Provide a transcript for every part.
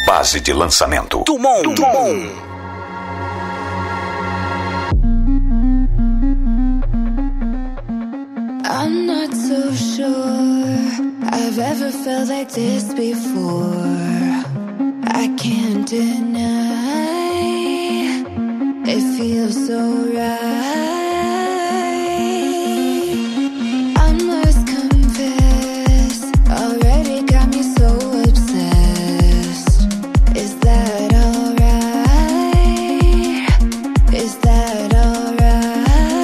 base de lançamento. Dumont. I'm not so sure I've ever felt like this before. I can't deny it feels so right. I must confess, already got me so obsessed. Is that alright? Is that alright?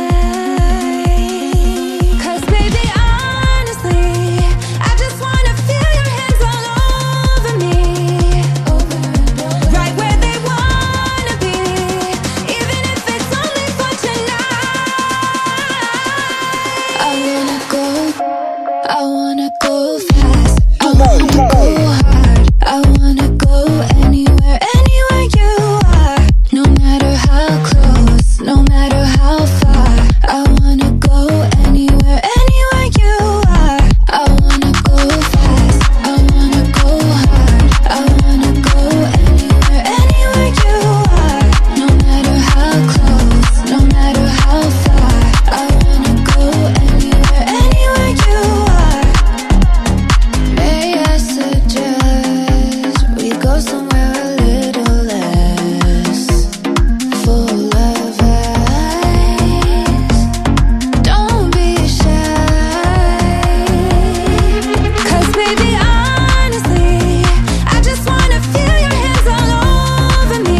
'Cause baby, honestly, I just wanna feel your hands all over me, right where they wanna be, even if it's only for tonight. I wanna go fast, I wanna go hard, I wanna go anywhere, anywhere you are. No matter how close, no matter how far, I wanna go anywhere, anywhere you are. I wanna go fast, I wanna go hard, I wanna go anywhere, anywhere you are. No matter how close, no matter how far, I wanna go anywhere, anywhere you are. May I suggest we go somewhere a little less full of ice? Don't be shy, 'cause baby, honestly, I just wanna feel your hands all over me,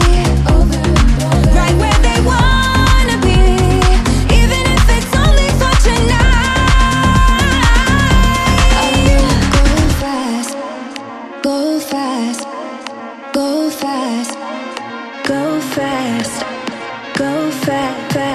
right where they wanna be, even if it's only for tonight. I wanna go fast, go fast, go fast, go fast, go fast, fast.